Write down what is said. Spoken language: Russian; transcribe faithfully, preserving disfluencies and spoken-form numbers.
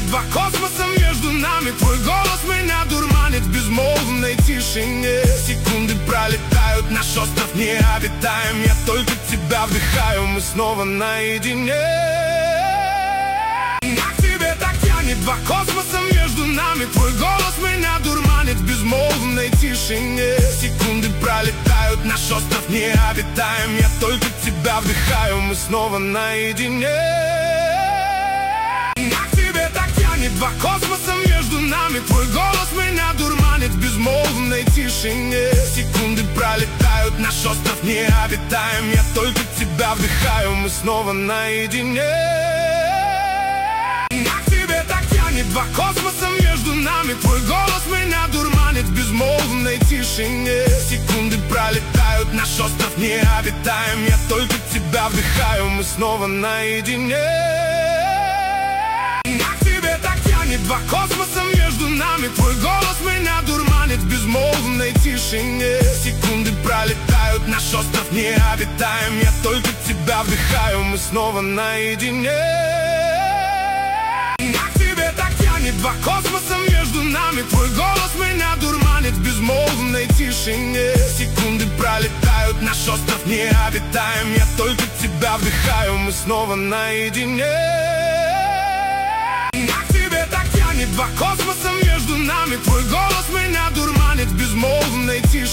два космоса между нами. Твой голос меня дурманит в безмолвной тишине. Секунды пролетают, наш остров необитаем. Я только тебя вдыхаю, мы снова наедине. А к тебе так тянет, два космоса между нами. Твой голос меня дурманит в безмолвной тишине. Секунды пролетают, наш остров необитаем. Я только тебя вдыхаю, мы снова наедине. Два космоса между нами. Твой голос меня дурманит в безмолвной тишине. Секунды пролетают, наш остров необитаем. Я только тебя вдыхаю, мы снова наедине. А к тебе так тянет, два космоса между нами. Твой голос меня дурманит в безмолвной тишине. Секунды пролетают, наш остров необитаем. Я только тебя вдыхаю, мы снова наедине. Два космоса между нами. Твой голос меня дурманит в безмолвной тишине. Секунды пролетают, наш остров необитаем. Я только тебя вдыхаю, мы снова наедине. А к тебе так тянет, два космоса между нами. Твой голос меня дурманит в безмолвной тишине. Секунды пролетают, наш остров необитаем. Я только тебя вдыхаю, мы снова наедине. Два космоса между нами. Твой голос меня дурманит в безмолвной тишине.